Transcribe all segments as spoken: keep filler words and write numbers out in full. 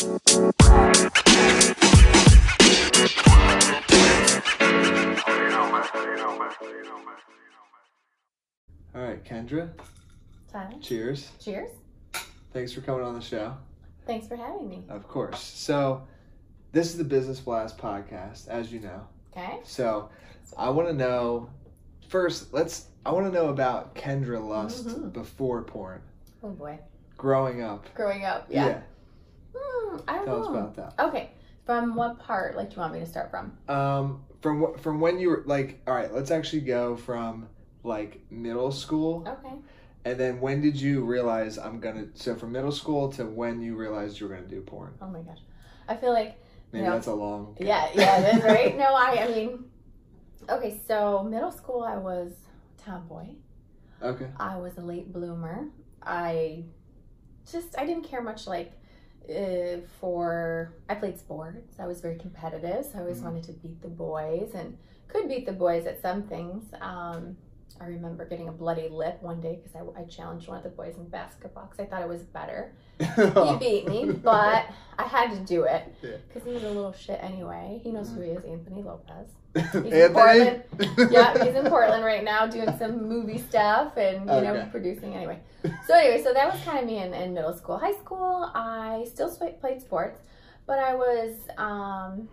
All right, Kendra. Tyler. Cheers. Cheers. Thanks for coming on the show. Thanks for having me. Of course. So, this is the Business Blast podcast, as you know. Okay. So, I want to know, first, let's, I want to know about Kendra Lust mm-hmm. before porn. Oh, boy. Growing up. Growing up, yeah. Yeah. Hmm, I don't Tell know. us about that. Okay. From what part, like, do you want me to start from? Um, from wh- from when you were, like, all right, let's actually go from, like, middle school. Okay. And then when did you realize I'm going to, so from middle school to when you realized you were going to do porn? Oh, my gosh. I feel like, Maybe you know, that's a long... Yeah, yeah, it is, right? No, I, I mean, okay, so middle school, I was tomboy. Okay. I was a late bloomer. I just, I didn't care much, like, uh, for, I played sports. I was very competitive, so I always mm-hmm. wanted to beat the boys and could beat the boys at some things. Um, I remember getting a bloody lip one day because I, I challenged one of the boys in basketball because I thought it was better. He beat me, but I had to do it because yeah. he was a little shit anyway. He knows who he is, Anthony Lopez. He's in Portland. Yeah, he's in Portland right now doing some movie stuff and, you okay. know, producing anyway. So anyway, so that was kind of me in, in middle school. High school, I still played sports, but I was... Um,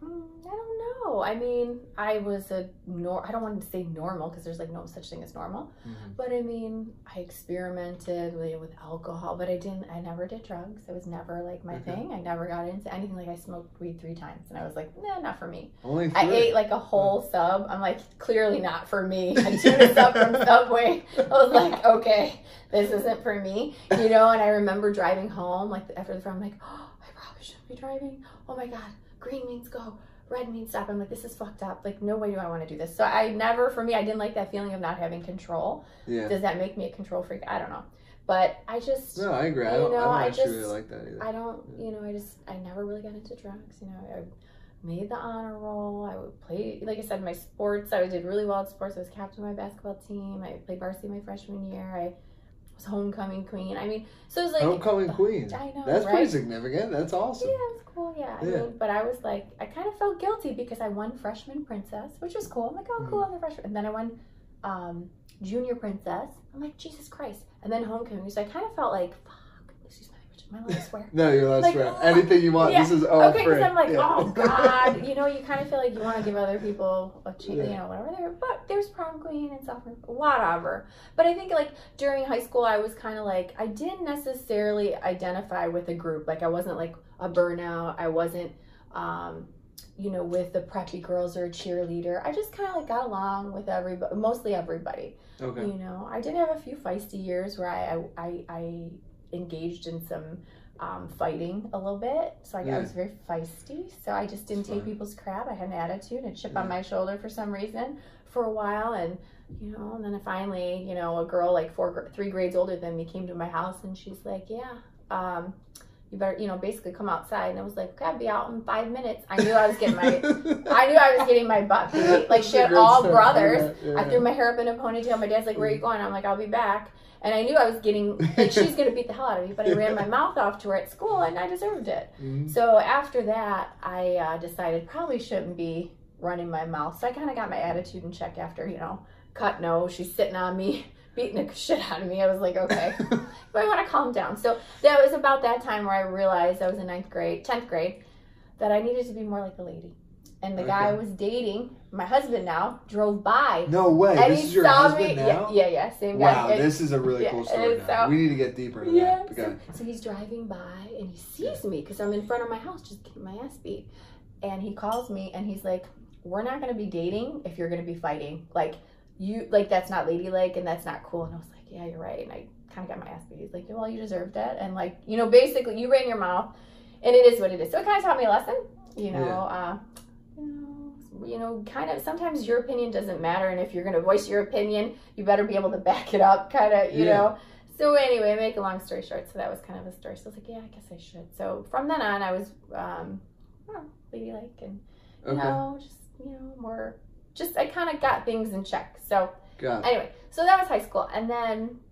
I don't know. I mean, I was a nor. I don't want to say normal because there's like no such thing as normal. Mm-hmm. But I mean, I experimented with, with alcohol, but I didn't. I never did drugs. It was never like my okay. thing. I never got into anything. Like I smoked weed three times, and I was like, nah, not for me. Only three. I ate like a whole sub. I'm like, clearly not for me. I tuna sub from Subway. I was like, okay, this isn't for me, you know. And I remember driving home like after the film, I'm like, oh, I probably shouldn't be driving. Oh my god. Green means go, red means stop. I'm like, this is fucked up. Like, no way do I want to do this. So I never, for me, I didn't like that feeling of not having control. Yeah. Does that make me a control freak? I don't know. But I just, no, I agree. I don't, know, I don't I actually just, really like that either. I don't, you know, I just, I never really got into drugs. You know, I made the honor roll. I would play, like I said, my sports. I did really well at sports. I was captain of my basketball team. I played varsity my freshman year. I was homecoming queen. I mean, so it was like homecoming queen. I know, that's right? pretty significant. That's awesome. Yeah, it's cool. Yeah, I yeah. mean, but I was like, I kind of felt guilty because I won freshman princess, which was cool. I'm like, oh, cool, mm. I'm the freshman. And then I won um, junior princess. I'm like, Jesus Christ. And then homecoming. So I kind of felt like, fuck. Excuse my language. Am I allowed to swear? No, you're allowed to like, swear. Anything you want. Yeah. This is all okay, free. because I'm like, yeah. oh God, you know, you kind of feel like you want to give other people a chance, yeah. you know, whatever. There, but there's prom queen and stuff, whatever. But I think like during high school, I was kind of like, I didn't necessarily identify with a group. Like I wasn't like a burnout. I wasn't, um, you know, with the preppy girls or a cheerleader. I just kind of like got along with everybody, mostly everybody. Okay. You know, I did have a few feisty years where I, I, I, I engaged in some um, fighting a little bit. So I, yeah. I was very feisty. So I just didn't take people's crap. I had an attitude, a chip yeah. on my shoulder for some reason for a while. And, you know, and then finally, you know, a girl like four, three grades older than me came to my house and she's like, yeah, um, you better, you know, basically come outside. And I was like, okay, I'll be out in five minutes. I knew I was getting my, I knew I was getting my butt beat. Like she had all story. brothers. Yeah, yeah. I threw my hair up in a ponytail. My dad's like, where are you going? I'm like, I'll be back. And I knew I was getting, like she's going to beat the hell out of me. But I ran my mouth off to her at school and I deserved it. Mm-hmm. So after that, I uh, decided probably shouldn't be running my mouth. So I kind of got my attitude in check after, you know, cut nose. She's sitting on me, beating the shit out of me. I was like, okay, but I want to calm down. So that was about that time where I realized I was in ninth grade, tenth grade, that I needed to be more like a lady. And the okay. guy I was dating, my husband now, drove by. No way. And this he is your saw husband me. now? Yeah, yeah, yeah, same wow, guy. Wow, this is a really yeah, cool story now. So, we need to get deeper into yeah, that. Okay. So, so he's driving by and he sees me because I'm in front of my house just getting my ass beat. And he calls me and he's like, we're not going to be dating if you're going to be fighting. Like, you, like, that's not ladylike and that's not cool. And I was like, yeah, you're right. And I kind of got my ass beat. He's like, well, you deserved it. And like, you know, basically you ran your mouth and it is what it is. So it kind of taught me a lesson, you know, yeah. uh, you know, you know, kind of sometimes your opinion doesn't matter. And if you're going to voice your opinion, you better be able to back it up kind of, you yeah. know. So anyway, make a long story short. So that was kind of a story. So I was like, yeah, I guess I should. So from then on, I was, um, well, ladylike and, you okay. know, just, you know, more, just, I kind of got things in check. So got anyway, so that was high school. And then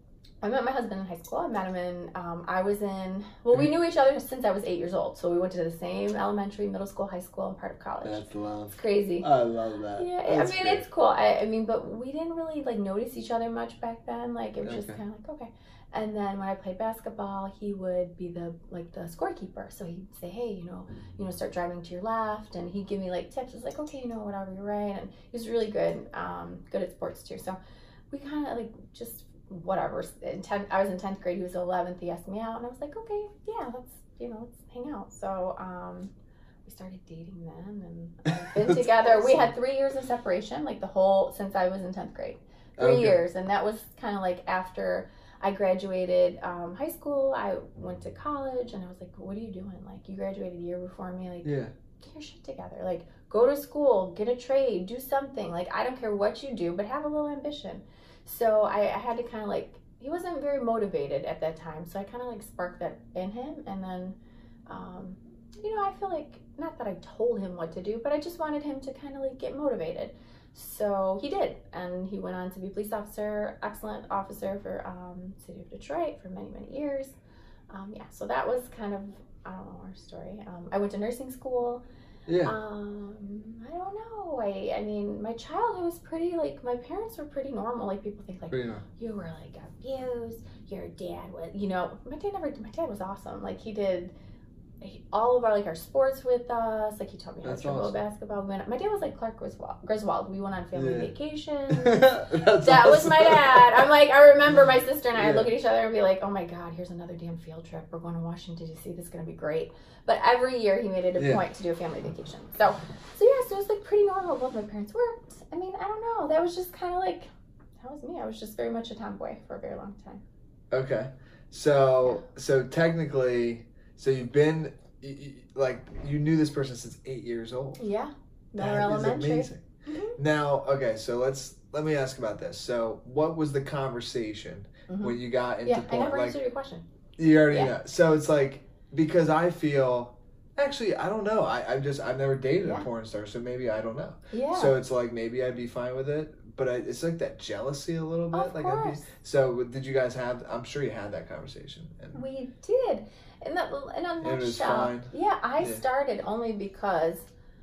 I met my husband in high school. I met him in, um, I was in, well, we knew each other since I was eight years old. So we went to the same elementary, middle school, high school, and part of college. That's love. It's crazy. I love that. Yeah, That's I mean, great. it's cool. I, I mean, but we didn't really, like, notice each other much back then. Like, it was just Okay. kind of like, okay. And then when I played basketball, he would be the, like, the scorekeeper. So he'd say, hey, you know, you know, start driving to your left. And he'd give me, like, tips. It's like, okay, you know, whatever, you're right. And he was really good, um, good at sports, too. So we kind of, like, just... whatever. In tenth, I was in tenth grade. He was eleventh. He asked me out, and I was like, okay, yeah, let's you know, let's hang out. So um, we started dating then, and we've been together. Awesome. We had three years of separation, like the whole since I was in tenth grade, three okay. years, and that was kind of like after I graduated um, high school. I went to college, and I was like, what are you doing? Like, you graduated a year before me. Like, yeah, get your shit together. Like, go to school, get a trade, do something. Like, I don't care what you do, but have a little ambition. So I, I had to kind of like, he wasn't very motivated at that time. So I kind of like sparked that in him. And then, um, you know, I feel like, not that I told him what to do, but I just wanted him to kind of like get motivated. So he did. And he went on to be a police officer, excellent officer for um, City of Detroit for many, many years. Um, yeah, so that was kind of, I don't know, our story. Um, I went to nursing school. Yeah. Um, I don't know. I, I mean, my childhood was pretty, like, my parents were pretty normal. Like, people think, like, you were, like, abused. Your dad was, you know, my dad never, my dad was awesome. Like, he did he, all of our, like, our sports with us. Like, he taught me how to dribble awesome. basketball. We went, my dad was like Clark Griswold. Griswold. We went on family yeah. vacations. that awesome. was my dad. I'm like, I remember my sister and I yeah. would look at each other and be like, oh, my God, here's another damn field trip. We're going to Washington, D C This is going to be great. But every year he made it a yeah. point to do a family vacation. So, so yeah, so it was like pretty normal. Both my parents worked. I mean, I don't know. That was just kind of like, that was me. I was just very much a tomboy for a very long time. Okay. So, yeah. so technically, so you've been, like, you knew this person since eight years old. Yeah. That elementary. is amazing. Mm-hmm. Now, okay, so let's, let me ask about this. So what was the conversation mm-hmm. when you got into yeah, porn? I never like, answered your question. You already yeah. know. So it's like, because I feel, actually, I don't know. I, I've just, I've never dated yeah. a porn star, so maybe I don't know. Yeah. So it's like, maybe I'd be fine with it, but I, it's like that jealousy a little bit. Of like course. I'd be, so did you guys have, I'm sure you had that conversation. And we did. In, the, in a nutshell. It was fine. Yeah, I yeah. started only because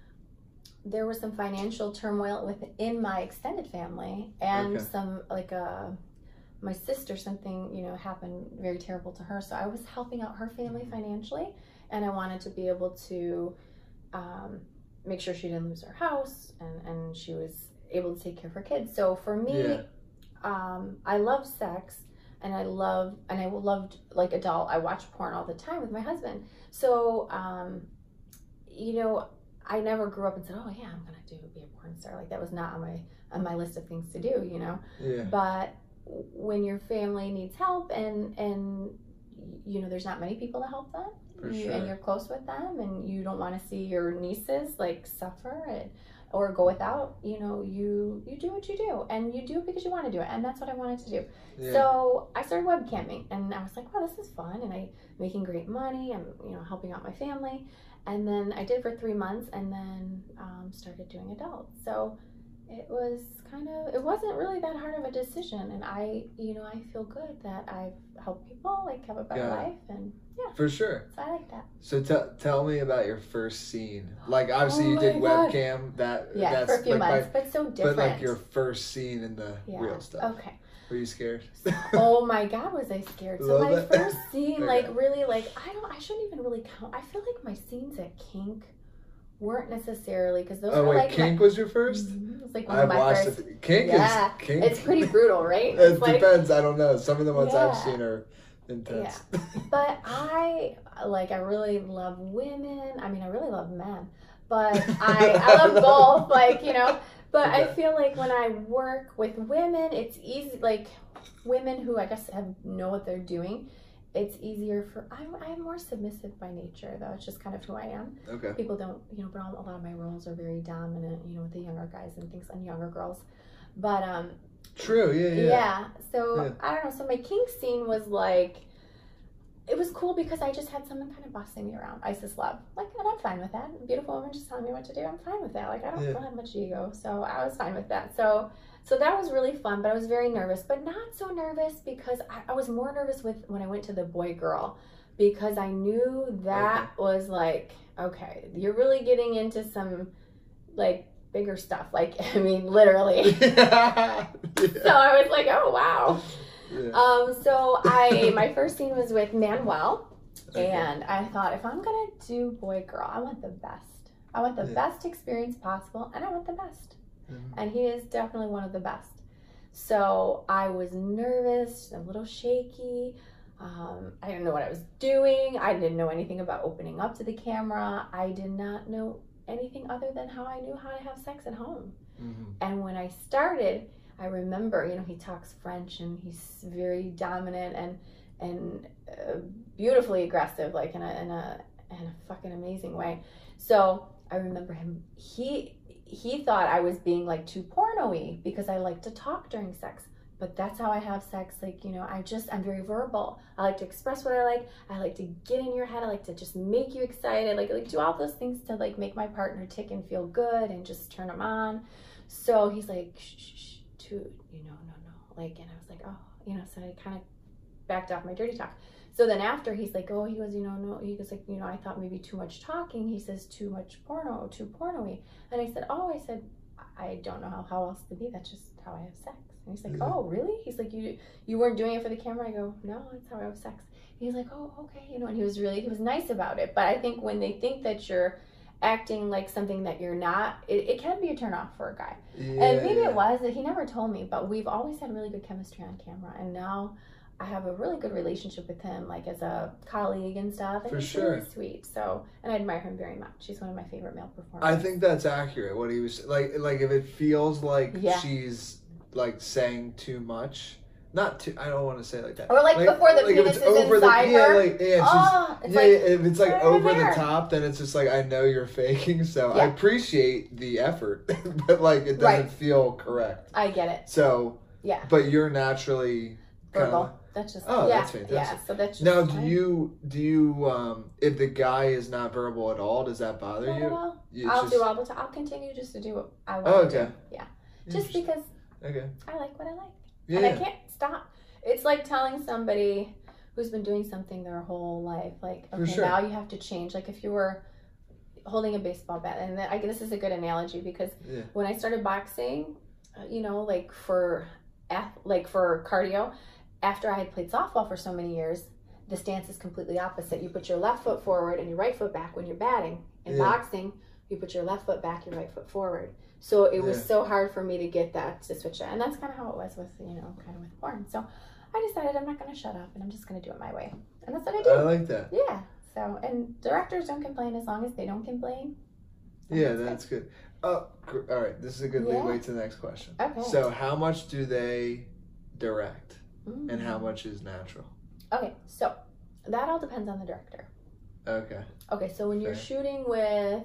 there was some financial turmoil within my extended family and okay. some, like, a... my sister, something, you know, happened very terrible to her. So I was helping out her family financially, and I wanted to be able to um, make sure she didn't lose her house, and, and she was able to take care of her kids. So for me, yeah. um, I love sex, and I love, and I loved, like, adult, I watch porn all the time with my husband. So, um, you know, I never grew up and said, oh yeah, I'm going to do be a porn star. Like, that was not on my, on my list of things to do, you know? Yeah. But when your family needs help and and you know there's not many people to help them you, sure. and you're close with them and you don't want to see your nieces like suffer and, or go without, you know, you you do what you do and you do it because you want to do it, and that's what I wanted to do. Yeah. So I started webcamming and I was like, wow, this is fun, and I making great money. I'm, you know, helping out my family, and then I did it for three months and then um, started doing adults. So it was kind of, it wasn't really that hard of a decision. And I, you know, I feel good that I've helped people, like, have a better yeah. life. And yeah. For sure. So I like that. So t- tell me about your first scene. Like, obviously oh you did God. webcam. That, yeah, that's for a few like months, my, but so different. But like your first scene in the yeah. real stuff. Okay. Were you scared? Oh my God, was I scared. So my bit. first scene, okay. like, really, like, I don't, I shouldn't even really count. I feel like my scenes at Kink weren't necessarily, because those oh, were wait, like Kink my, was your first? Mm-hmm. It was like one I've of my watched first. it. Kink yeah. is Kink. It's pretty brutal, right? It it's depends. Like, I don't know. Some of the ones yeah. I've seen are intense. Yeah. But I like I really love women. I mean, I really love men, but I I love both. Like, you know. But okay. I feel like when I work with women, it's easy. Like women who I guess have know what they're doing. It's easier for, I'm, I'm more submissive by nature, though. It's just kind of who I am. Okay. People don't, you know, but a lot of my roles are very dominant, you know, with the younger guys and things, and younger girls. But, um. True, yeah, yeah. Yeah. So, yeah. I don't know. So, my kink scene was like, it was cool because I just had someone kind of bossing me around. Isis Love. Like, and I'm fine with that. A beautiful woman just telling me what to do. I'm fine with that. Like, I don't, Yeah. don't have much ego. So I was fine with that. So so that was really fun, but I was very nervous. But not so nervous because I, I was more nervous with when I went to the boy girl, because I knew that Okay. was like, okay, you're really getting into some like bigger stuff. Like, I mean, literally. yeah. So I was like, oh, wow. Yeah. Um, so I, my first scene was with Manuel, Okay. and I thought, if I'm gonna do boy girl, I want the best. I want the Yeah. best experience possible, and I want the best. Mhm. And he is definitely one of the best. So I was nervous, a little shaky. Um, I didn't know what I was doing. I didn't know anything about opening up to the camera. I did not know anything other than how I knew how to have sex at home. Mhm. And when I started, I remember, you know, he talks French and he's very dominant and and uh, beautifully aggressive, like in a in a in a fucking amazing way. So I remember him. He he thought I was being like too porno-y because I like to talk during sex. But that's how I have sex. Like, you know, I just, I'm very verbal. I like to express what I like. I like to get in your head. I like to just make you excited. Like, like do all those things to like make my partner tick and feel good and just turn them on. So he's like, shh, shh, shh, too, you know, no, no. Like, and I was like, oh, you know, so I kind of backed off my dirty talk. So then after he's like, oh, he goes, you know, no, he goes like, you know, I thought maybe too much talking. He says too much porno, too porno-y. And I said, oh, I said, I don't know how, how else to be. That's just how I have sex. And he's like, Yeah. oh, really? He's like, you you weren't doing it for the camera? I go, no, that's how I have sex. He's like, oh, okay. You know, and he was really, he was nice about it. But I think when they think that you're acting like something that you're not, it, it can be a turn off for a guy. Yeah, And maybe yeah. it was, he never told me, but we've always had really good chemistry on camera. And now I have a really good relationship with him, like as a colleague and stuff. And For he's sure. really sweet. So, and I admire him very much. He's one of my favorite male performers. I think that's accurate. What he was like, like if it feels like Yeah. she's like saying too much, not too. I don't want to say it like that. Or like, before the like penis if it's is over inside the yeah, her. like yeah, she's, Oh, it's yeah, like, if it's like right over there. the top, then it's just like I know you're faking. So I Yeah. appreciate the effort, but like it doesn't Right. feel correct. I get it. So Yeah. but you're naturally Verbal. kinda- That's just, Oh, yeah, that's fantastic. yeah. So that's just Now, do fine. you do you um if the guy is not verbal at all, does that bother Not you? at all. You I'll just- do all the time. I'll continue just to do what I want Oh, to okay. do. Yeah. Just Interesting. because Okay. I like what I like. Yeah. And I can't stop. It's like telling somebody who's been doing something their whole life, like, For okay, sure. now you have to change. Like if you were holding a baseball bat, and I, this is a good analogy because Yeah. when I started boxing, uh, you know, like for ath- like for cardio, after I had played softball for so many years, the stance is completely opposite. You put your left foot forward and your right foot back when you're batting. In Yeah. boxing, you put your left foot back, your right foot forward. So it was Yeah. so hard for me to get that to switch it. And that's kind of how it was with, you know, kind of with porn. So I decided I'm not going to shut up and I'm just going to do it my way. And that's what I do. I like that. Yeah. So, and directors don't complain as long as they don't complain. Yeah, That's that's good. Oh, gr- all right. This is a good Yeah. leeway to the next question. Okay. So, how much do they direct, Mm. and how much is natural? Okay, so that all depends on the director. Okay. Okay, so when you're Fair. shooting with,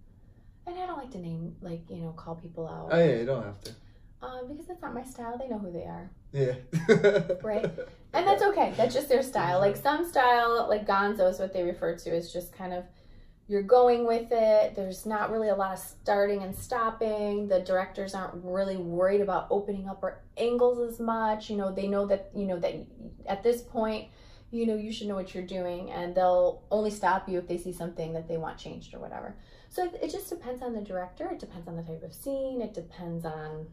and I don't like to name, like, you know, call people out, Oh yeah, you don't have to. um, because it's not my style. They know who they are, Yeah. Right. And that's okay. That's just their style. Like some style, like Gonzo is what they refer to as just kind of, you're going with it. There's not really a lot of starting and stopping. The directors aren't really worried about opening up or angles as much. You know, they know that, you know, that at this point, you know, you should know what you're doing, and they'll only stop you if they see something that they want changed or whatever. So it, it just depends on the director. It depends on the type of scene. It depends on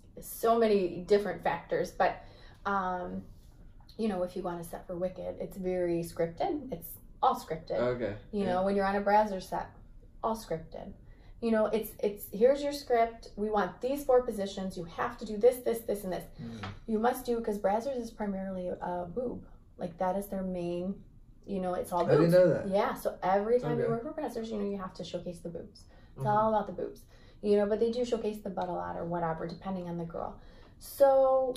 so many different factors. But, um, you know, if you want to set for Wicked, it's very scripted. It's all scripted. Okay. You yeah. know, when you're on a Brazzers set, all scripted. You know, it's it's here's your script. We want these four positions. You have to do this, this, this, and this. Mm. You must do, because Brazzers is primarily a boob. Like that is their main. You know, it's all I boobs. didn't know that. Yeah. So every time you Okay. work for Brazzers, you know, you have to showcase the boobs. It's Mhm. all about the boobs. You know, but they do showcase the butt a lot or whatever, depending on the girl. So,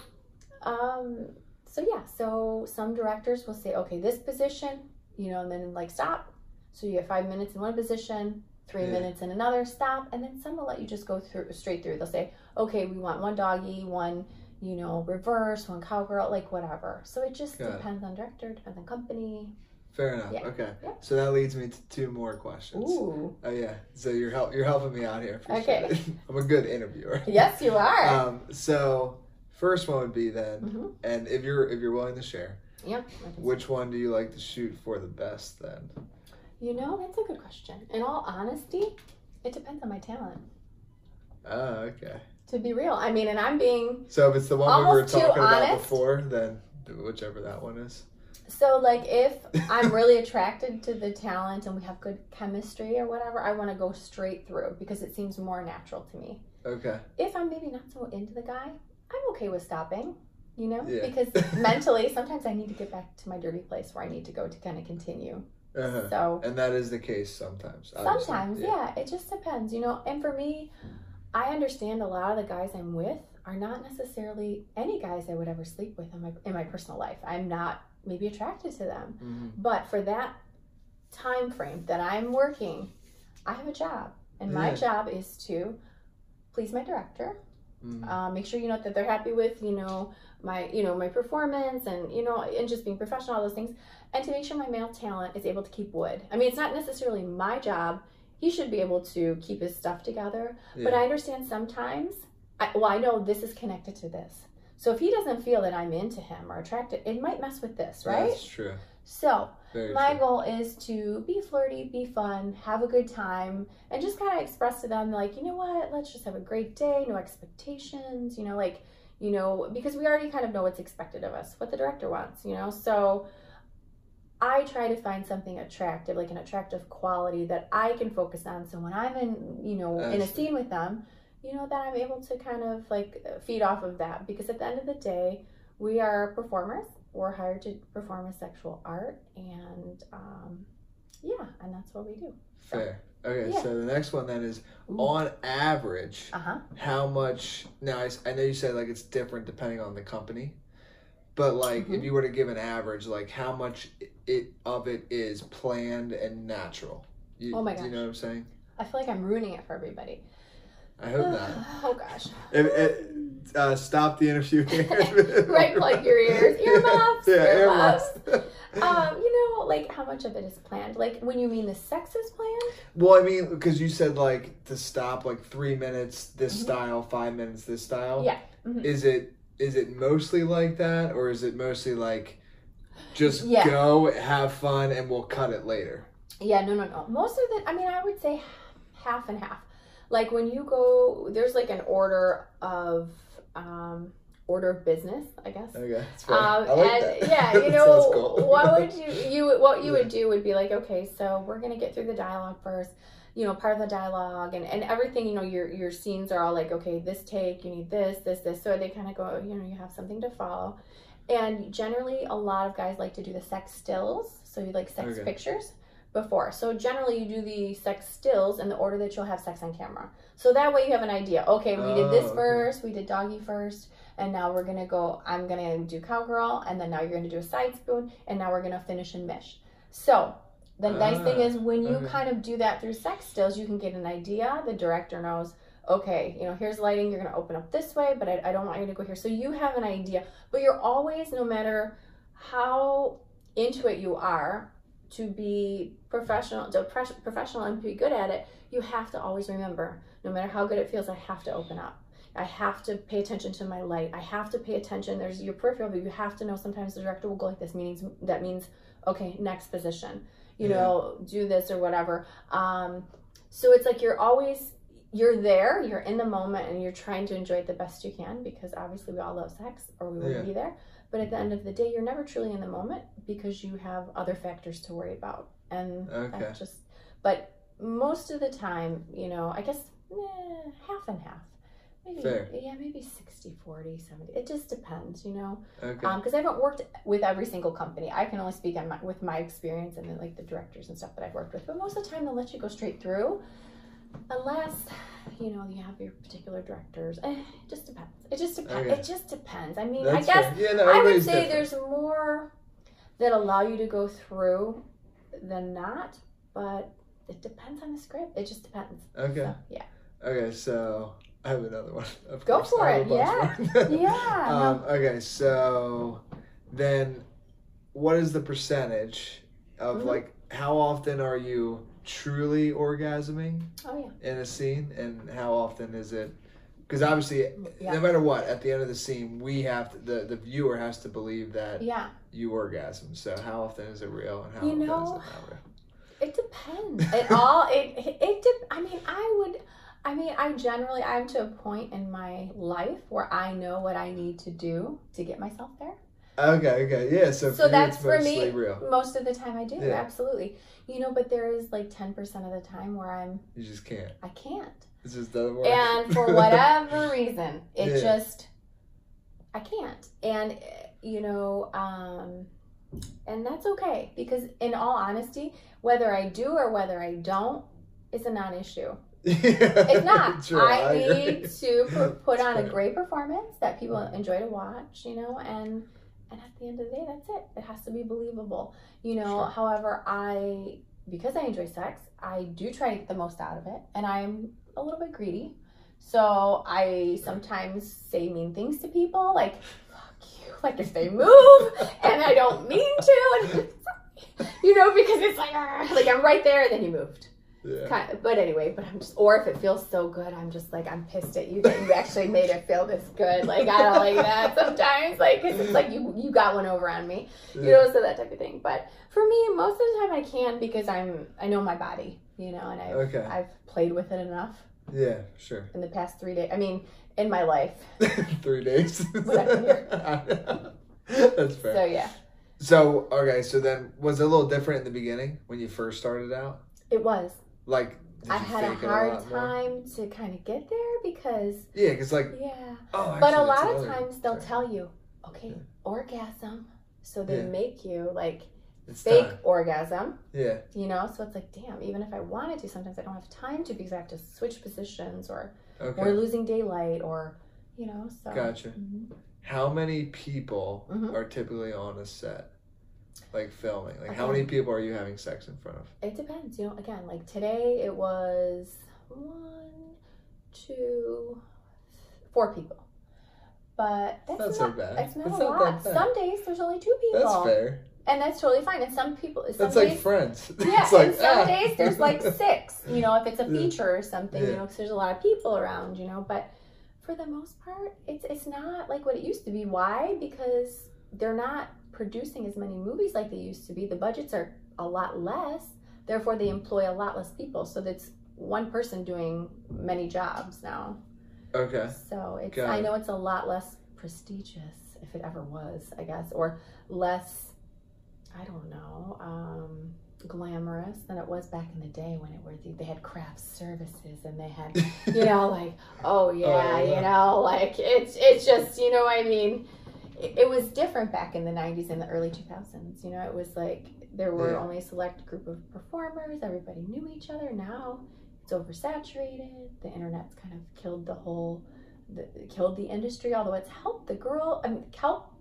um, so yeah. So some directors will say, okay, this position. You know, and then like stop. So you have five minutes in one position, three Yeah. minutes in another, stop, and then some will let you just go through straight through. They'll say, okay, we want one doggy, one, you know, reverse, one cowgirl, like whatever. So it just Got it. depends on director, depends on company. Fair enough. Yeah. Okay. Yeah. So that leads me to two more questions. Ooh. Oh yeah. So you're help you're helping me out here. Okay. Sure. I'm a good interviewer. Yes, you are. Um. So first one would be then, mm-hmm. and if you're if you're willing to share, yep. which one do you like to shoot for the best then? You know, that's a good question. In all honesty, it depends on my talent. Oh, okay. To be real, I mean, and I'm being so if it's the one we were almost too talking about honest. before, then whichever that one is. So, like, if I'm really attracted to the talent and we have good chemistry or whatever, I want to go straight through because it seems more natural to me. Okay. If I'm maybe not so into the guy, I'm okay with stopping, you know? Yeah. Because mentally, sometimes I need to get back to my dirty place where I need to go to kind of continue. Uh-huh. So, and that is the case sometimes. Obviously. Sometimes, yeah. yeah. It just depends, you know? And for me, I understand a lot of the guys I'm with are not necessarily any guys I would ever sleep with in my in my personal life. I'm not maybe attracted to them. Mm-hmm. But for that time frame that I'm working, I have a job. And yeah. my job is to please my director. Mm-hmm. Uh, make sure, you know, that they're happy with, you know, my, you know, my performance and, you know, and just being professional, all those things. And to make sure my male talent is able to keep wood. I mean, it's not necessarily my job. He should be able to keep his stuff together. Yeah. But I understand sometimes, I, well, I know this is connected to this. So if he doesn't feel that I'm into him or attracted, it might mess with this, right? That's true. So Very my true. goal is to be flirty, be fun, have a good time, and just kind of express to them, like, you know what, let's just have a great day, no expectations, you know, like, you know, because we already kind of know what's expected of us, what the director wants, you know, so I try to find something attractive, like an attractive quality that I can focus on. So when I'm in, you know, That's in a scene with them, you know, that I'm able to kind of like feed off of that. Because at the end of the day, we are performers. We're hired to perform a sexual art. And um, yeah, and that's what we do. So, Fair. Okay, yeah. So the next one then is, Ooh. on average, uh-huh. how much, now I, I know you said like it's different depending on the company. But like, mm-hmm. if you were to give an average, like how much it of it is planned and natural? You, oh my gosh! Do you know what I'm saying? I feel like I'm ruining it for everybody. I hope not. Oh gosh! It, it, uh, stop the interview here. Right, plug your ears, earmuffs. Yeah, earmuffs. earmuffs. um, you know, like how much of it is planned? Like when you mean the sex is planned? Well, I mean, because you said like to stop like three minutes this mm-hmm. style, five minutes this style. Yeah. Mm-hmm. Is it? Is it mostly like that, or is it mostly like just yeah. go, have fun, and we'll cut it later? Yeah, no, no, no. Most of it, I mean, I would say half and half. Like when you go, there's like an order of, um, order of business, I guess. Okay, that's fair. Um, I like and that. yeah, you know, cool. what would you, you, what you would do would be like, okay, so we're going to get through the dialogue first. You know, part of the dialogue and, and everything, you know, your your scenes are all like, okay, this take, you need this, this, this. So they kind of go, you know, you have something to follow. And generally, a lot of guys like to do the sex stills. So you like sex okay. pictures before. So generally, you do the sex stills in the order that you'll have sex on camera. So that way you have an idea. Okay, we oh, did this okay. first, we did doggy first, and now we're going to go, I'm going to do cowgirl, and then now you're going to do a side spoon, and now we're going to finish in mish. So the ah, nice thing is when you okay. kind of do that through sex stills, you can get an idea. The director knows, okay, you know, here's lighting. You're going to open up this way, but I, I don't want you to go here. So you have an idea. But you're always, no matter how into it you are, to be professional, to professional and be good at it, you have to always remember, no matter how good it feels, I have to open up. I have to pay attention to my light. I have to pay attention. There's your peripheral view. You have to know sometimes the director will go like this, means that means, okay, next position. You yeah. know, do this or whatever. Um, so it's like you're always, you're there, you're in the moment, and you're trying to enjoy it the best you can, because obviously we all love sex or we wouldn't yeah. be there. But at the end of the day, you're never truly in the moment because you have other factors to worry about. And okay. that's just, but most of the time, you know, I guess eh, half and half. Maybe, Fair. Yeah, maybe sixty, forty, seventy. It just depends, you know. Okay. Um, because I haven't worked with every single company. I can only speak on my, with my experience and then, like the directors and stuff that I've worked with. But most of the time, they'll let you go straight through, unless you know you have your particular directors. Eh, it just depends. It just depends. Okay. It just depends. I mean, That's I guess yeah, no, I would say different. there's more that allow you to go through than not, but it depends on the script. It just depends. Okay. So, yeah. Okay, so I have another one. Of Go course. for I it. have a bunch Yeah. more. yeah. um, No. Okay, so then what is the percentage of Mhm. like how often are you truly orgasming Oh yeah. in a scene, and how often is it? Because obviously, Yeah. no matter what, at the end of the scene, we have to, the the viewer has to believe that Yeah. you orgasm. So how often is it real, and how You often know, is it not real? It depends. It all it it, it dep- I mean, I would. I mean, I generally I'm to a point in my life where I know what I need to do to get myself there. Okay, okay, yeah. So, So for that's you, it's for me. mostly real. Most of the time, I do Yeah. absolutely. You know, but there is like ten percent of the time where I'm You just can't. I can't. It just doesn't work. And for whatever reason, it Yeah. just I can't. And you know, um, and that's okay because in all honesty, whether I do or whether I don't is a non-issue. It's not. True, I, I agree. need to pu- put on a Fair. great performance that people enjoy to watch, you know, and and at the end of the day, that's it. It has to be believable, you know. Sure. However, I because I enjoy sex, I do try to get the most out of it, and I'm a little bit greedy, so I sometimes say mean things to people, like "fuck you," like if they move, and I don't mean to, and you know, because it's like "Argh," like I'm right there, and then you moved. Yeah. Kind of, but anyway, but I'm just, or if it feels so good, I'm just like, I'm pissed at you that you actually made it feel this good. Like, I don't like that sometimes, like, cause it's like you, you got one over on me, you Yeah. know, so that type of thing. But for me, most of the time I can because I'm, I know my body, you know, and I've, Okay. I've played with it enough Yeah, sure. in the past three days. I mean, in my life. Three days. Whatever. That's fair. So yeah, So, okay, so then was it a little different in the beginning when you first started out? it was. Like, did I you had a fake it hard lot more? time to kind of get there because, Yeah, because like, yeah. oh, But a actually, lot that's of another- times they'll sorry. tell you, okay, orgasm. So they Yeah. make you like It's fake time. orgasm, Yeah, you know? So it's like, damn, even if I wanted to, sometimes I don't have time to because I have to switch positions or okay. we're losing daylight or, you know, so. Gotcha. Mhm. How many people Mhm. are typically on a set? Like filming? Like, how Okay. many people are you having sex in front of? It depends, you know, again, like today it was one, two, four people. But that's Not not, so bad. It's not That's a not lot. that bad. Some days there's only two people. That's fair. And that's totally fine. And some people, some That's days, like Friends. yeah, It's like, and some ah. days there's like six, you know, if it's a Yeah. feature or something, you Yeah. know, because there's a lot of people around, you know, but for the most part, it's it's not like what it used to be. Why? Because they're not producing as many movies like they used to be. The budgets are a lot less, therefore they employ a lot less people. So that's one person doing many jobs now. Okay. So it's Got I it. know it's a lot less prestigious, if it ever was, I guess, or less, I don't know, um, glamorous than it was back in the day when it were they had craft services and they had, you know, like, oh yeah, Oh, yeah. you know, like it's it's just, you know, I mean, it, it was different back in the nineties and the early two thousands. You know, it was like there were Yeah. only a select group of performers. Everybody knew each other. Now it's oversaturated. The internet's kind of killed the whole, the, killed the industry. Although it's helped the girl. I mean, help.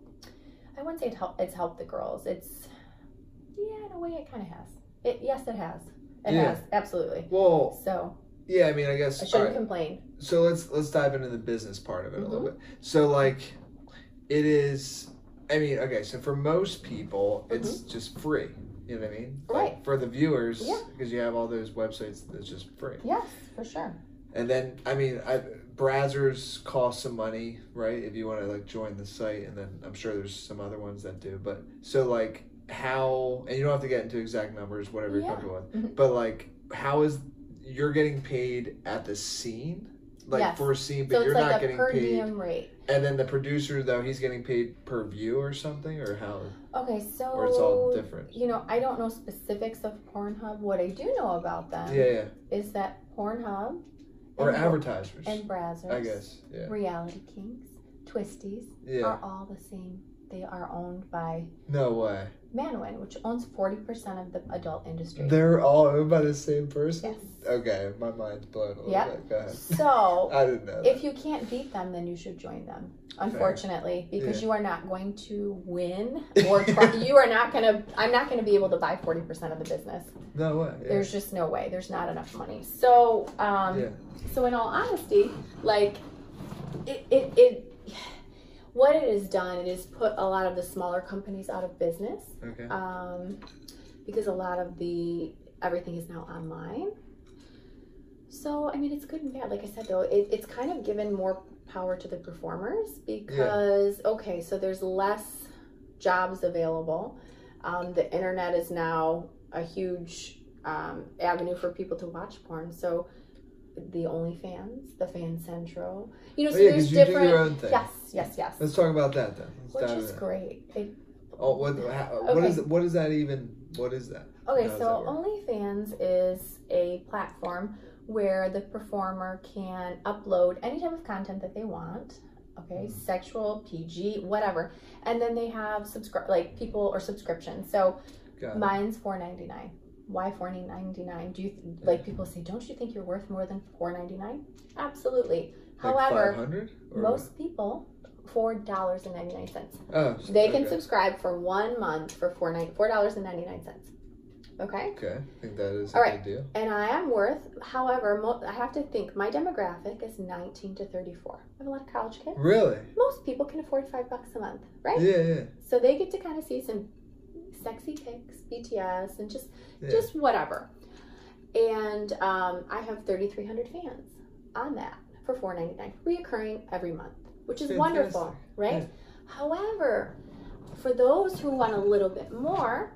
I wouldn't say it help, it's helped the girls. It's yeah, in a way, it kind of has. It yes, it has. It Yeah. has absolutely. Well, So yeah, I mean, I guess. I shouldn't alright. complain. So let's let's dive into the business part of it a little Mhm. bit. So like, it is. I mean, okay. So for most people, it's just free. You know what I mean? Like, Mm-hmm. Right. for the viewers, Yeah. because you have all those websites that's just free. Yes, for sure. And then, I mean, I, browsers cost some money, right? If you want to like join the site, and then I'm sure there's some other ones that do. But so like, how? And you don't have to get into exact numbers, whatever you're Yeah. comfortable with. Mhm. But like, how is you're getting paid at the scene? Like Yes. for a scene, but So you're it's like not a getting per paid. diem rate. And then the producer, though, he's getting paid per view or something, or how? Okay, so Or it's all different. You know, I don't know specifics of Pornhub. What I do know about them Yeah, yeah. is that Pornhub Or and, advertisers. and Brazzers, I guess. Yeah. Reality Kings, Twisties Yeah. are all the same. They are owned by No way. Manwin, which owns forty percent of the adult industry. They're all owned by the same person? Yes. Okay, my mind's blown a little Yep. bit. Go ahead. So I didn't know that. if you can't beat them, then you should join them. Unfortunately, because Yeah. you are not going to win, or try, you are not going to. I'm not going to be able to buy forty percent of the business. No way. Yeah. There's just no way. There's not enough money. So, um, Yeah. so in all honesty, like it, it, it, what it has done, it has put a lot of the smaller companies out of business. Okay. Um, because a lot of the everything is now online. So I mean, it's good and bad. Like I said, though, it, it's kind of given more power to the performers because yeah. okay, so there's less jobs available. Um, the internet is now a huge um, avenue for people to watch porn. So the OnlyFans, the Fan Central, you know, so oh, yeah, there's you different. Do your own thing. Yes, yes, yes. Let's talk about that then. Let's Which is great. It, oh, what? How, okay. What is? What is that even? What is that? Okay, so OnlyFans is a platform where the performer can upload any type of content that they want. Okay, mm. sexual, P G, whatever, and then they have subscribe like people or subscriptions. So mine's four ninety-nine. Why four ninety-nine? Do you th- yeah. like people say? Don't you think you're worth more than four ninety-nine? Absolutely. Like However, five hundred most people four dollars and ninety-nine cents. Oh, they okay. can subscribe for one month for four nine four dollars and ninety-nine cents. Okay. Okay, I think that is All a right. good deal. And I am worth, however, mo- I have to think my demographic is nineteen to thirty-four. I have a lot of college kids. Really? Most people can afford five bucks a month, right? Yeah, yeah. So they get to kind of see some sexy pics, B T S, and just yeah. just whatever. And um, I have thirty-three hundred fans on that for four ninety-nine, reoccurring every month, which is Fantastic. Wonderful, right? Yeah. However, for those who want a little bit more,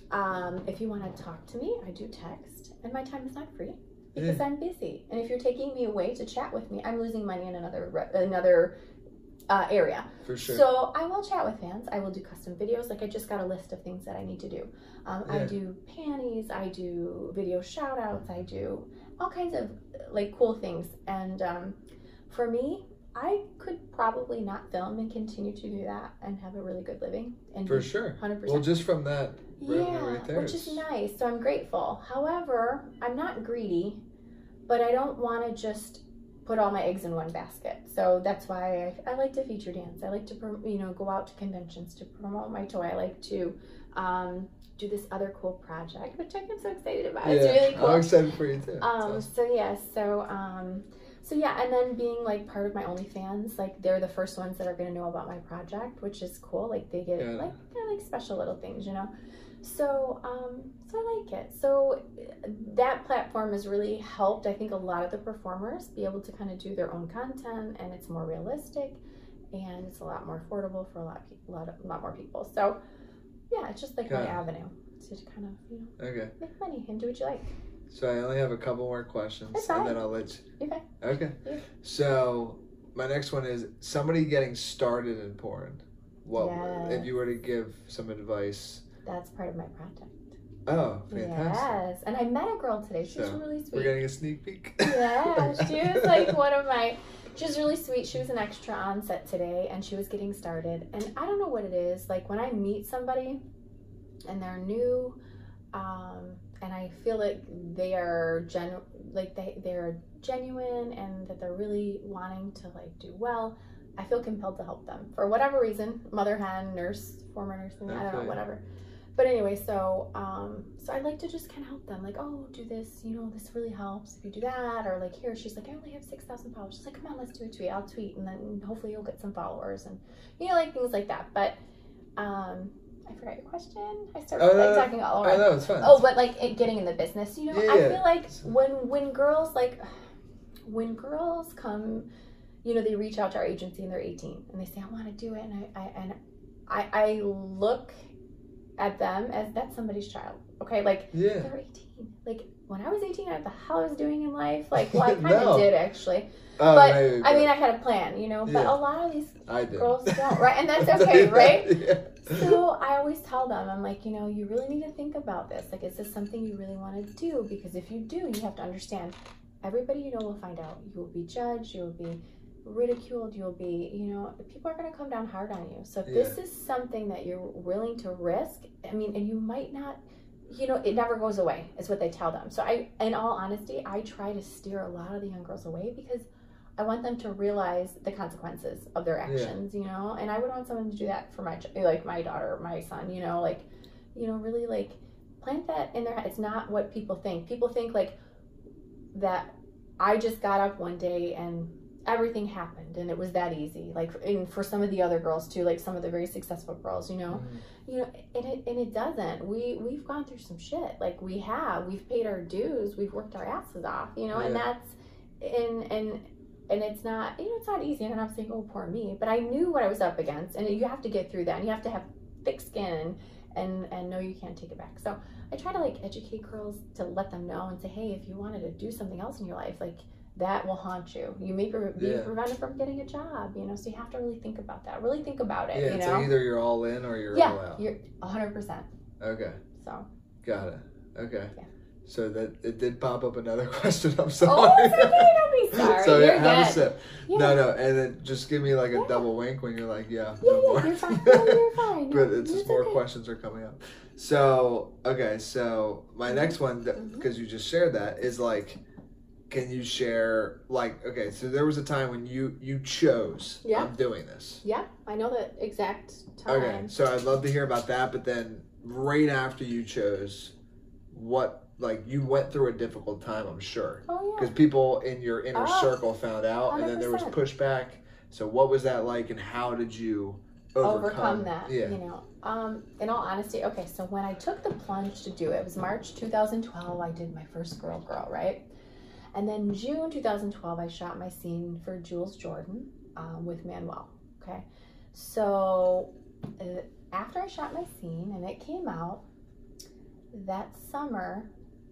um, if you want to talk to me, I do text, and my time is not free because yeah. I'm busy. And if you're taking me away to chat with me, I'm losing money in another another uh, area. For sure. So I will chat with fans. I will do custom videos. Like I just got a list of things that I need to do. Um, yeah. I do panties. I do video shout outs. I do all kinds of like cool things. And um, for me, I could probably not film and continue to do that and have a really good living. And for sure. one hundred percent. Well, just from that yeah, right there. Which is nice. So I'm grateful. However, I'm not greedy, but I don't want to just put all my eggs in one basket. So that's why I, I like to feature dance. I like to, you know, go out to conventions to promote my toy. I like to um, do this other cool project, which I'm so excited about. Yeah, it's really cool. I'm excited for you too. Um, so. so yeah, so um, so yeah, and then being like part of my OnlyFans, like they're the first ones that are going to know about my project, which is cool. Like they get yeah. like they're like special little things, you know. So, um, so I like it. So that platform has really helped, I think, a lot of the performers be able to kind of do their own content, and it's more realistic, and it's a lot more affordable for a lot, of pe- a lot, of, a lot more people. So, yeah, it's just like Got my it. avenue to kind of, you know, okay. make money and do what you like. So I only have a couple more questions, That's fine. and then I'll let you. You're fine. Okay. Yeah. So my next one is somebody getting started in porn. What Yes. if you were to give some advice? That's part of my project. Oh, fantastic. Yes. And I met a girl today. She's So, really sweet. We're getting a sneak peek. Yeah, she was like one of my, she was really sweet. She was an extra on set today, and she was getting started. And I don't know what it is. Like when I meet somebody and they're new, um, and I feel like they are gen, like they, they're genuine and that they're really wanting to like do well, I feel compelled to help them for whatever reason. Mother hen, nurse, former nurse, I don't know, whatever. But anyway, so um, so I like to just kind of help them, like, oh, do this, you know, this really helps if you do that, or like here, she's like, I only have six thousand followers. She's like, come on, let's do a tweet. I'll tweet, and then hopefully you'll get some followers, and you know, like things like that. But um, I forgot your question. I started oh, like no, talking all around. Oh, no, it's fine. Oh, but like it, getting in the business, you know, yeah, I yeah. feel like when when girls like when girls come, you know, they reach out to our agency and they're eighteen and they say, I want to do it, and I, I and I I look at them as that's somebody's child. Okay, like yeah. they're eighteen. Like when I was eighteen, I don't know what the hell I was doing in life. Like, well, I kind of no. did actually, oh, but maybe, I mean, I had a plan, you know. But yeah. a lot of these I did. girls don't, right? And that's okay, yeah, right? Yeah. So I always tell them, I'm like, you know, you really need to think about this. Like, is this something you really want to do? Because if you do, you have to understand. Everybody you know will find out. You will be judged. You will be ridiculed. You'll be, you know, people are going to come down hard on you. So if yeah. this is something that you're willing to risk, I mean, and you might not, you know, it never goes away is what they tell them. So I, in all honesty, I try to steer a lot of the young girls away because I want them to realize the consequences of their actions, yeah. you know, and I would want someone to do that for my, like my daughter, my son, you know, like, you know, really like plant that in their head. It's not what people think. People think like that I just got up one day and everything happened and it was that easy. Like, and for some of the other girls too, like some of the very successful girls, you know, mm-hmm. you know, and it, and it doesn't, we, we've gone through some shit. Like we have, we've paid our dues, we've worked our asses off, you know, yeah. and that's, and, and, and it's not, you know, it's not easy. And I'm saying, oh, poor me, but I knew what I was up against, and you have to get through that, and you have to have thick skin and, and know you can't take it back. So I try to like educate girls to let them know and say, hey, if you wanted to do something else in your life, like, that will haunt you. You may be yeah. prevented from getting a job, you know, so you have to really think about that. Really think about it, yeah, you know? So either you're all in or you're yeah, all out. You're one hundred percent. Okay. So. Got it. Okay. Yeah. So that it did pop up another question. I'm sorry. Oh, it's okay. Don't be sorry. So you're yeah, have good. a sip. Yeah. No, no, and then just give me like a yeah. double wink when you're like, yeah, yeah, no yeah, more. You're fine. No, you're fine. But it's it's just more okay. questions are coming up. So okay, so my next one, because mm-hmm. you just shared that, is like, can you share, like, okay, so there was a time when you you chose, yeah. I'm doing this. Yeah, I know the exact time. Okay, so I'd love to hear about that, but then right after you chose, what, like, you went through a difficult time, I'm sure. Oh, yeah. Because people in your inner oh, circle found out, one hundred percent. And then there was pushback. So what was that like, and how did you overcome, overcome that? Yeah. You know, um, in all honesty, okay, so when I took the plunge to do it, it was March two thousand twelve, I did my first Girl Girl, right? And then June two thousand twelve, I shot my scene for Jules Jordan um, with Manuel, okay? So uh, after I shot my scene and it came out, that summer,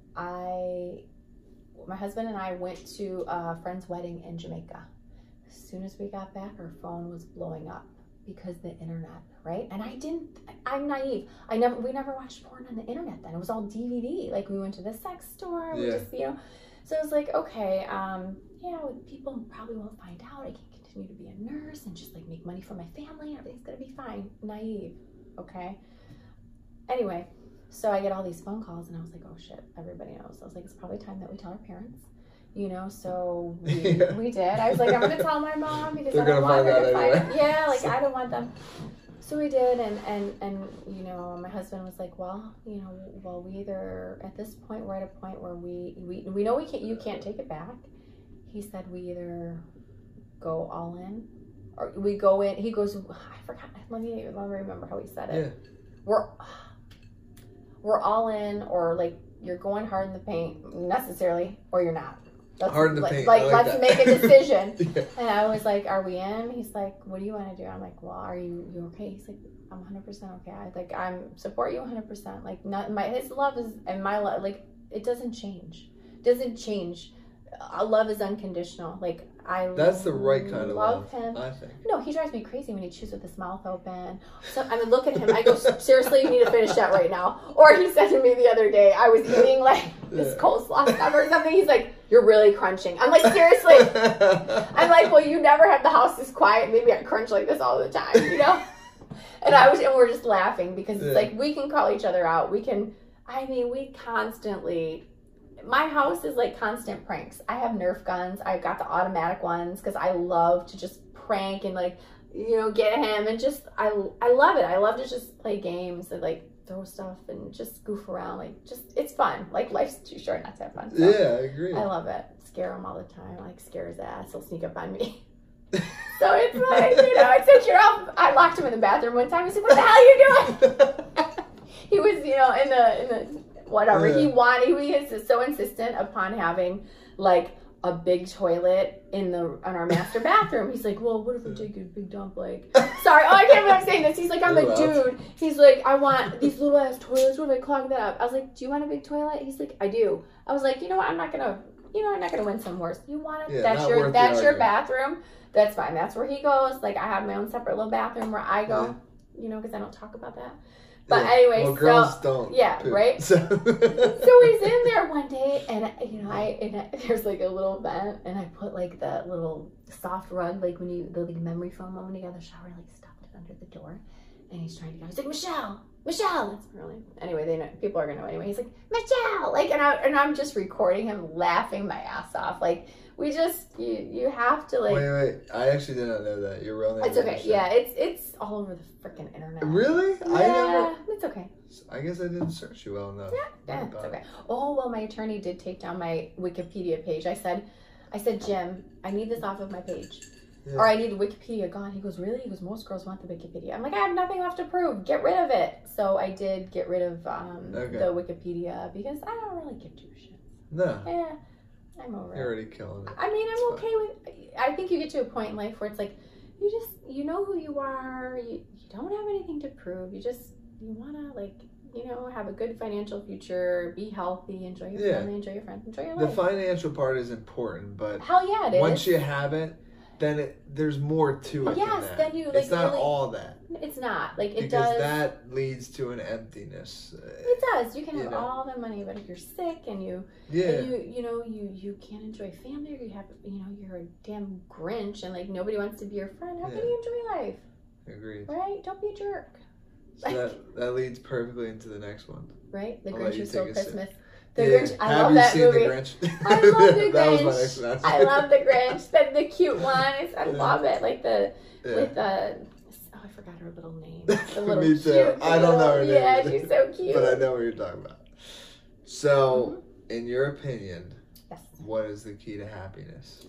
I, my husband and I went to a friend's wedding in Jamaica. As soon as we got back, our phone was blowing up because the internet, right? And I didn't, I'm naive. I never, we never watched porn on the internet then. It was all D V D. Like we went to the sex store, we yeah. just, you know. So I was like, okay, um, yeah, people probably won't find out. I can continue to be a nurse and just like make money for my family. Everything's gonna be fine. Naive, okay? Anyway, so I get all these phone calls and I was like, oh shit, everybody knows. I was like, it's probably time that we tell our parents, you know? So we, yeah. we did. I was like, I'm gonna tell my mom because They're I don't want her to anyway. find, yeah, like I don't want them. So we did, and, and, and, you know, my husband was like, well, you know, well, we either, at this point, we're at a point where we, we, we know we can't, you can't take it back. He said, we either go all in, or we go in, he goes, I forgot, let me, let me remember how he said it. Yeah. We're, we're all in, or like, you're going hard in the paint, necessarily, or you're not. Let's, hard in the like, paint. Like, like let's that. make a decision. yeah. And I was like, are we in? He's like, what do you want to do? I'm like, well, are you, you okay? He's like, I'm one hundred percent okay. I like, I'm support you one hundred percent. Like, not my, his love is, and my love, like, it doesn't change. It doesn't change. Uh, love is unconditional. Like, I That's the right kind of love, him. I think. No, he drives me crazy when he chews with his mouth open. So I mean, look at him. I go, seriously, you need to finish that right now. Or he said to me the other day, I was eating like this yeah. coleslaw stuff or something. He's like, you're really crunching. I'm like, seriously? I'm like, well, you never have the house this quiet. Maybe I crunch like this all the time, you know? And I was, and we're just laughing because it's yeah. like, we can call each other out. We can, I mean, we constantly, my house is like constant pranks. I have Nerf guns. I've got the automatic ones because I love to just prank and like, you know, get him and just, I, I love it. I love to just play games and like throw stuff and just goof around. Like, just, it's fun. Like, life's too short not to have fun. So yeah, I agree. I love it. Scare him all the time. I like, scare his ass. He'll sneak up on me. So it's like, you know, I took care of, I locked him in the bathroom one time. He said, what the hell are you doing? He was, you know, in the, in the, whatever. Yeah. He wanted, he is so insistent upon having like a big toilet in the, in our master bathroom. He's like, well, what if I take a big dump? Like, sorry, oh, I can't believe I'm saying this. He's like, I'm a dude. He's like, I want these little ass toilets. What if I clog that up? I was like, do you want a big toilet? He's like, I do. I was like, you know what? I'm not going to, you know, I'm not going to win some horse. You want it? Yeah, that's your, that's your bathroom. That's fine. That's where he goes. Like, I have my own separate little bathroom where I go, yeah. you know, because I don't talk about that. But yeah. anyway, well, girls so don't yeah, poop, right. So. So he's in there one day, and you know, I and I, there's like a little vent, and I put like the little soft rug, like when you the like memory foam when you get out of the shower, like stuffed it under the door, and he's trying to go. He's like, Michelle, Michelle. That's really anyway. They know people are gonna know anyway. He's like, Michelle, like, and I and I'm just recording him laughing my ass off, like. We just you you have to like. Wait, wait! I actually did not know that your real name. It's okay. Yeah, it's it's all over the freaking internet. Really? Yeah, I never. It's okay. I guess I didn't search you well enough. Yeah, yeah, it's okay. Oh well, my attorney did take down my Wikipedia page. I said, I said, Jim, I need this off of my page. Yeah. Or I need Wikipedia gone. He goes, really? He goes, most girls want the Wikipedia. I'm like, I have nothing left to prove. Get rid of it. So I did get rid of um, Okay. the Wikipedia because I don't really give two shits. No. Yeah, I'm over You're it. already killing it. I mean, I'm It's okay with. I think you get to a point in life where it's like, you just, you know who you are. You, you don't have anything to prove. You just, you want to, like, you know, have a good financial future, be healthy, enjoy your Yeah. family, enjoy your friends, enjoy your The life. financial part is important, but Hell yeah, it is. once you have it, then it, there's more to it. Yes, than that. then you, like, It's not really- all that. It's not. Like, it Because does. that leads to an emptiness. Uh, It does. You can You have know. all the money, but if you're sick and you, Yeah. and you, you know, you you can't enjoy family, or you have, you know, you're a damn Grinch, and like nobody wants to be your friend. How Yeah. can you enjoy life? Agreed. Right? Don't be a jerk. So that, that leads perfectly into the next one. Right? The I'll let Grinch you Who Stole take a sip. Christmas. The Yeah. Grinch. I Have love you that seen movie. The Grinch? I love The Grinch. That was my next answer. I love the Grinch. The the cute one. I Yeah. love it. Like the Yeah. with the. Oh, I forgot her little name. The little Me cute. too. I don't know her little- name. Yeah, either. she's so cute. But I know what you're talking about. So, Mhm. in your opinion, Yes. what is the key to happiness?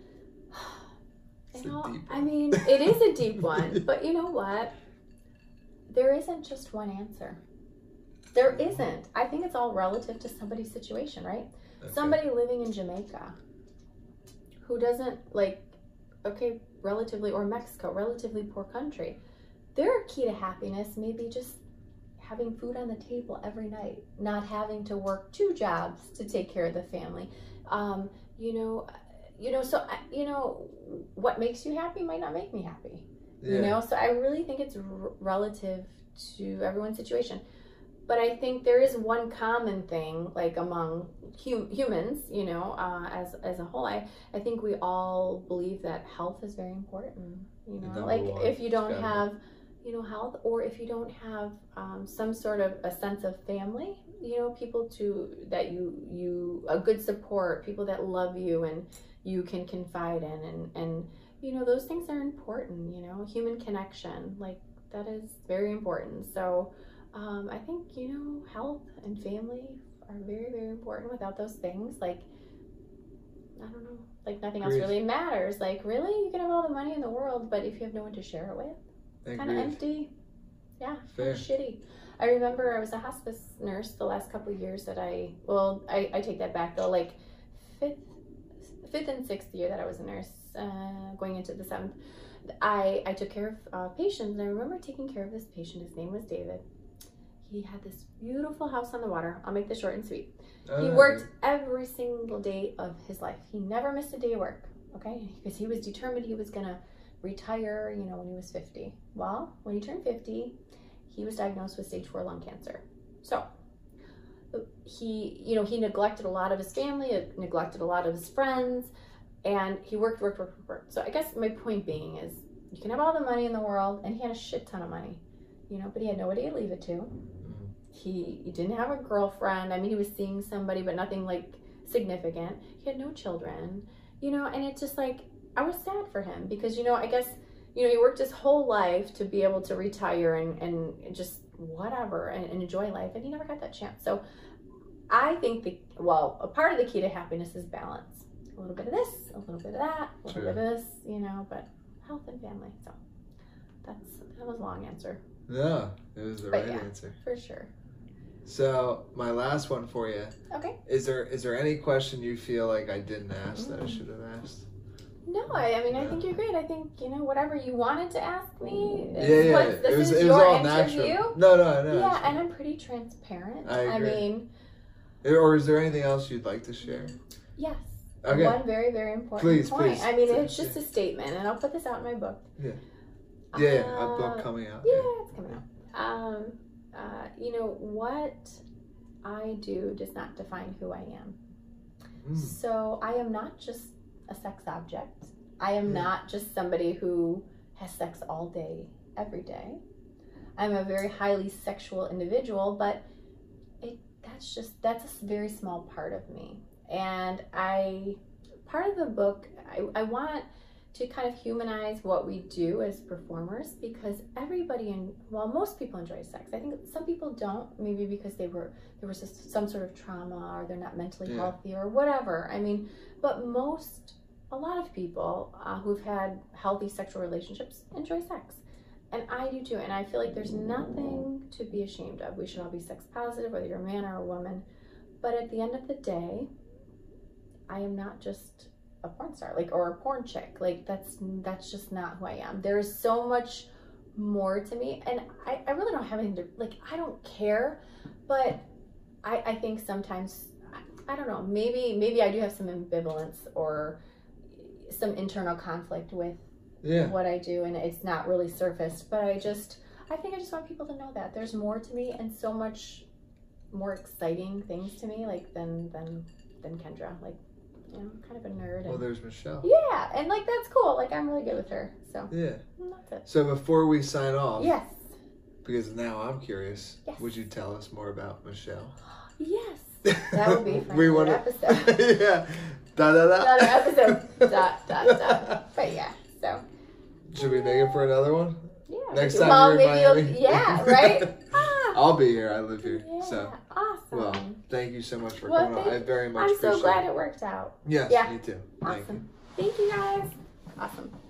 It's You a know, deep I one. mean, it is a deep one, but you know what? There isn't just one answer. There isn't. I think it's all relative to somebody's situation, right? Okay. Somebody living in Jamaica who doesn't, like, okay, relatively, or Mexico, relatively poor country. Their key to happiness may be just having food on the table every night, not having to work two jobs to take care of the family. Um, you know, you know, so, I- you know, what makes you happy might not make me happy. Yeah. You know, so I really think it's r- relative to everyone's situation. But I think there is one common thing, like among hum- humans, you know, uh, as as a whole. I, I think we all believe that health is very important. You know, Number like one. if you don't Gotta be. have, you know, health, or if you don't have um, some sort of a sense of family, you know, people to that you you a good support, people that love you and you can confide in, and and you know, those things are important. You know, human connection, like that is very important. So. Um, I think, you know, health and family are very, very important. Without those things, like, I don't know, like nothing else Agreed. really matters. Like, really, you can have all the money in the world, but if you have no one to share it with, kind of Agreed. empty. Yeah, Fair. kind of shitty. I remember I was a hospice nurse the last couple of years that I, well, I, I take that back though, like fifth, fifth and sixth year that I was a nurse, uh, going into the seventh, I, I took care of uh, patients, and I remember taking care of this patient. His name was David. He had this beautiful house on the water. I'll make this short and sweet. He Uh, worked every single day of his life. He never missed a day of work, okay? Because he was determined he was gonna retire, you know, when he was fifty. Well, when he turned fifty, he was diagnosed with stage four lung cancer. So, he, you know, he neglected a lot of his family, neglected a lot of his friends, and he worked, worked, worked, worked. So I guess my point being is, you can have all the money in the world, and he had a shit ton of money, you know, but he had nobody to leave it to. He, he didn't have a girlfriend. I mean, he was seeing somebody, but nothing like significant. He had no children, you know, and it's just like, I was sad for him because, you know, I guess, you know, he worked his whole life to be able to retire and, and just whatever and, and enjoy life, and he never got that chance. So I think the, well, a part of the key to happiness is balance. A little bit of this, a little bit of that, a little Sure. bit of this, you know, but health and family. So that's, that was a long answer, No, it was the But right yeah. answer. for sure. So my last one for you. Okay. Is there is there any question you feel like I didn't ask that I should have asked? No, I, I mean, I Yeah. think you're great. I think, you know, whatever you wanted to ask me, is Yeah, yeah. what, this it was is it was your all interview. natural. No, no, no. Yeah, it's- and I'm pretty transparent. I agree. mean, Or is there anything else you'd like to share? yes. Okay. One very, very important Please, point. please. I mean, Please, it's just yeah. a statement, and I'll put this out in my book. Yeah. Yeah, yeah, Uh, a book coming out. Yeah, it's coming out. Um, uh, you know, what I do does not define who I am. Mm. So I am not just a sex object. I am Yeah. not just somebody who has sex all day, every day. I'm a very highly sexual individual, but it that's just, that's a very small part of me. And I, part of the book, I, I want to kind of humanize what we do as performers, because everybody in well most people enjoy sex. I think some people don't, maybe because they were there was just some sort of trauma, or they're not mentally Yeah. healthy or whatever. I mean, but most a lot of people uh, who've had healthy sexual relationships enjoy sex, and I do too. And I feel like there's nothing to be ashamed of. We should all be sex positive, whether you're a man or a woman. But at the end of the day, I am not just a porn star, like, or a porn chick. Like, that's that's just not who I am. There is so much more to me, and I, I really don't have anything to, like, I don't care, but I, I think sometimes, I, I don't know, maybe maybe I do have some ambivalence or some internal conflict with Yeah. what I do, and it's not really surfaced, but I just, I think I just want people to know that there's more to me, and so much more exciting things to me, like, than, than, than Kendra, like, you know, kind of a nerd. Well, And, there's Michelle. yeah, and like that's cool. Like I'm really good with her. So Yeah. that's it. So before we sign off, Yes. because now I'm curious, Yes. would you tell us more about Michelle? Yes. That would be for we another wanna... episode. Yeah. Da da da. Another episode. dot dot dot. But yeah. So. Should we make it for another one? Yeah. Next maybe- time well, you're in maybe you'll- Miami. Yeah. Right. Ah, I'll be here. I live here. yeah. So, Awesome. well, thank you so much for Well, coming on. thank- I very much I'm appreciate so glad it. it worked out. Yes, Yeah. me too. Thank you. Awesome. Thank you guys. Awesome.